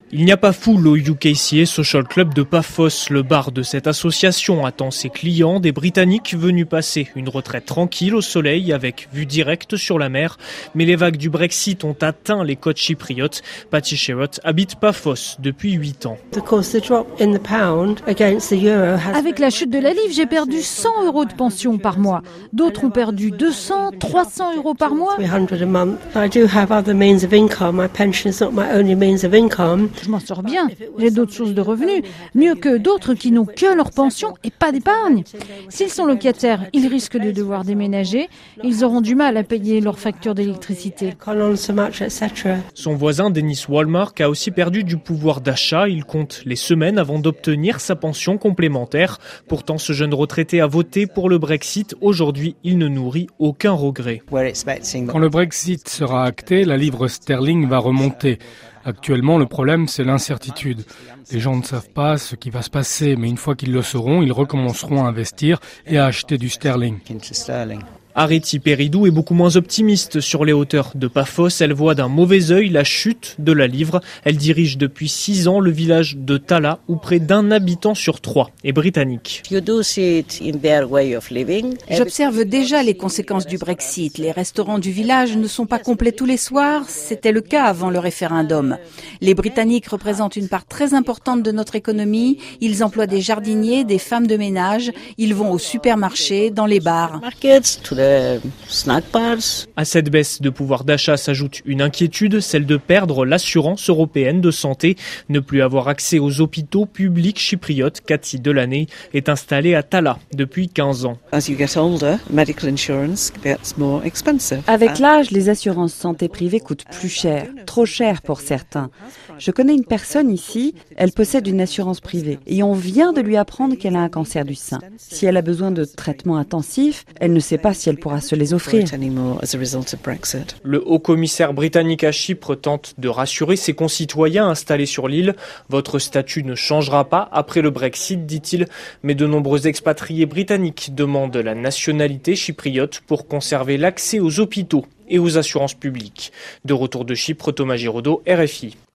Il n'y a pas foule au UKCA Social Club de Paphos. Le bar de cette association attend ses clients, des Britanniques venus passer une retraite tranquille au soleil avec vue directe sur la mer. Mais les vagues du Brexit ont atteint les côtes chypriotes. Patty Sherrott habite Paphos depuis 8 ans. Avec la chute de la livre, j'ai perdu 100 € de pension par mois. D'autres ont perdu 200, 300 € par mois. Je m'en sors bien, j'ai d'autres sources de revenus, mieux que d'autres qui n'ont que leur pension et pas d'épargne. S'ils sont locataires, ils risquent de devoir déménager, ils auront du mal à payer leurs factures d'électricité. Son voisin Dennis Walmark a aussi perdu du pouvoir d'achat. Il compte les semaines avant d'obtenir sa pension complémentaire. Pourtant, ce jeune retraité a voté pour le Brexit. Aujourd'hui, il ne nourrit aucun regret. Quand le Brexit sera acté, la livre sterling va remonter. Actuellement, le problème, c'est l'incertitude. Les gens ne savent pas ce qui va se passer, mais une fois qu'ils le sauront, ils recommenceront à investir et à acheter du sterling. Areti Peridou est beaucoup moins optimiste sur les hauteurs de Paphos. Elle voit d'un mauvais œil la chute de la livre. Elle dirige depuis 6 ans le village de Tallaght, où près d'1 habitant sur 3 est britannique. J'observe déjà les conséquences du Brexit. Les restaurants du village ne sont pas complets tous les soirs. C'était le cas avant le référendum. Les Britanniques représentent une part très importante de notre économie. Ils emploient des jardiniers, des femmes de ménage. Ils vont au supermarché, dans les bars. À cette baisse de pouvoir d'achat s'ajoute une inquiétude, celle de perdre l'assurance européenne de santé. Ne plus avoir accès aux hôpitaux publics chypriotes. Cathy Delaney est installée à Tallaght depuis 15 ans. Avec l'âge, les assurances santé privées coûtent plus cher, trop cher pour certains. Je connais une personne ici, elle possède une assurance privée et on vient de lui apprendre qu'elle a un cancer du sein. Si elle a besoin de traitements intensifs, elle ne sait pas si elle pourra se les offrir. Le haut-commissaire britannique à Chypre tente de rassurer ses concitoyens installés sur l'île. Votre statut ne changera pas après le Brexit, dit-il, mais de nombreux expatriés britanniques demandent la nationalité chypriote pour conserver l'accès aux hôpitaux et aux assurances publiques. De retour de Chypre, Thomas Giraudot, RFI.